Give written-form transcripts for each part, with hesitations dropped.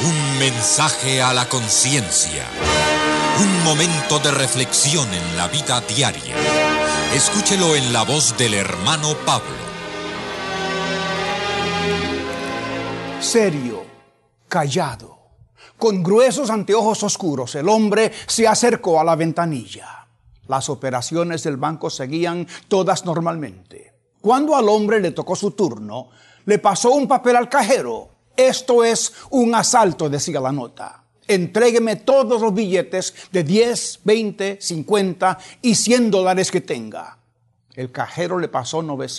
Un mensaje a la conciencia. Un momento de reflexión en la vida diaria. Escúchelo en la voz del hermano Pablo. Serio, callado, con gruesos anteojos oscuros, el hombre se acercó a la ventanilla. Las operaciones del banco seguían todas normalmente. Cuando al hombre le tocó su turno, le pasó un papel al cajero. Esto es un asalto, decía la nota. Entrégueme todos los billetes de 10, 20, 50 y $100 que tenga. El cajero le pasó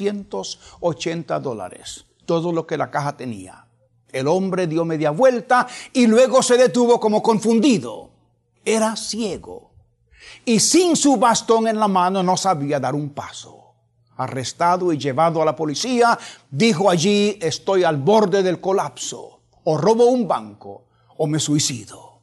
$980, todo lo que la caja tenía. El hombre dio media vuelta y luego se detuvo como confundido. Era ciego y sin su bastón en la mano no sabía dar un paso. Arrestado y llevado a la policía, dijo allí: estoy al borde del colapso. O robo un banco o me suicido.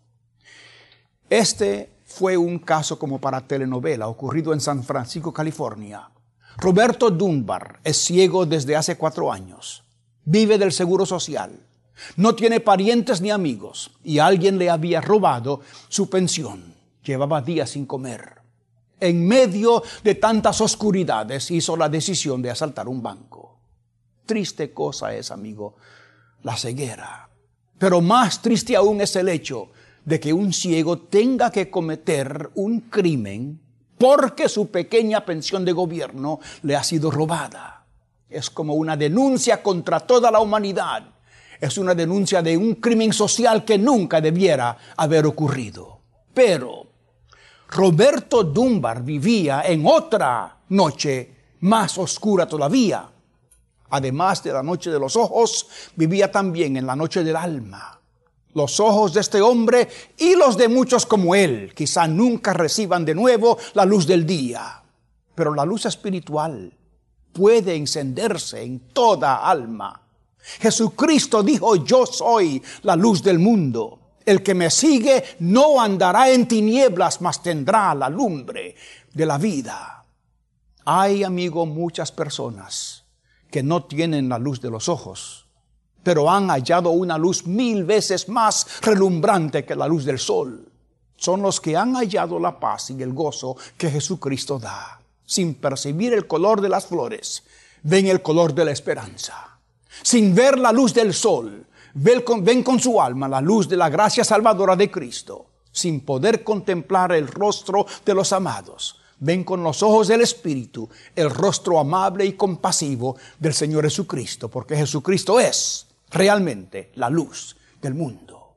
Este fue un caso como para telenovela, ocurrido en San Francisco, California. Roberto Dunbar es ciego desde hace 4 años. Vive del seguro social. No tiene parientes ni amigos y alguien le había robado su pensión. Llevaba días sin comer. En medio de tantas oscuridades hizo la decisión de asaltar un banco. Triste cosa es, amigo, la ceguera. Pero más triste aún es el hecho de que un ciego tenga que cometer un crimen porque su pequeña pensión de gobierno le ha sido robada. Es como una denuncia contra toda la humanidad. Es una denuncia de un crimen social que nunca debiera haber ocurrido. Pero Roberto Dunbar vivía en otra noche más oscura todavía. Además de la noche de los ojos, vivía también en la noche del alma. Los ojos de este hombre y los de muchos como él quizá nunca reciban de nuevo la luz del día. Pero la luz espiritual puede encenderse en toda alma. Jesucristo dijo: yo soy la luz del mundo. El que me sigue no andará en tinieblas, mas tendrá la lumbre de la vida. Hay, amigo, muchas personas que no tienen la luz de los ojos, pero han hallado una luz 1000 veces más relumbrante que la luz del sol. Son los que han hallado la paz y el gozo que Jesucristo da. Sin percibir el color de las flores, ven el color de la esperanza. Sin ver la luz del sol, ven con su alma la luz de la gracia salvadora de Cristo. Sin poder contemplar el rostro de los amados, ven con los ojos del Espíritu el rostro amable y compasivo del Señor Jesucristo, porque Jesucristo es realmente la luz del mundo.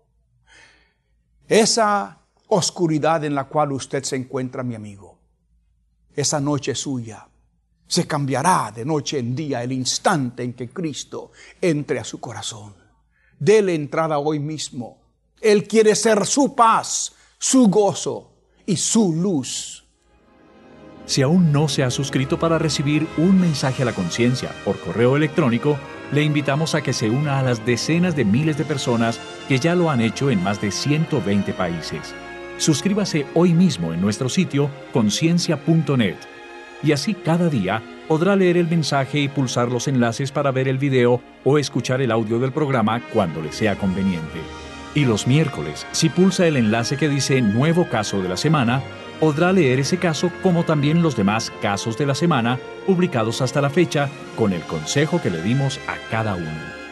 Esa oscuridad en la cual usted se encuentra, mi amigo, esa noche suya, se cambiará de noche en día el instante en que Cristo entre a su corazón. Dele entrada hoy mismo. Él quiere ser su paz, su gozo y su luz. Si aún no se ha suscrito para recibir un mensaje a la conciencia por correo electrónico, le invitamos a que se una a las decenas de miles de personas que ya lo han hecho en más de 120 países. Suscríbase hoy mismo en nuestro sitio conciencia.net y así cada día podrá leer el mensaje y pulsar los enlaces para ver el video o escuchar el audio del programa cuando le sea conveniente. Y los miércoles, si pulsa el enlace que dice Nuevo Caso de la Semana, podrá leer ese caso como también los demás casos de la semana publicados hasta la fecha con el consejo que le dimos a cada uno.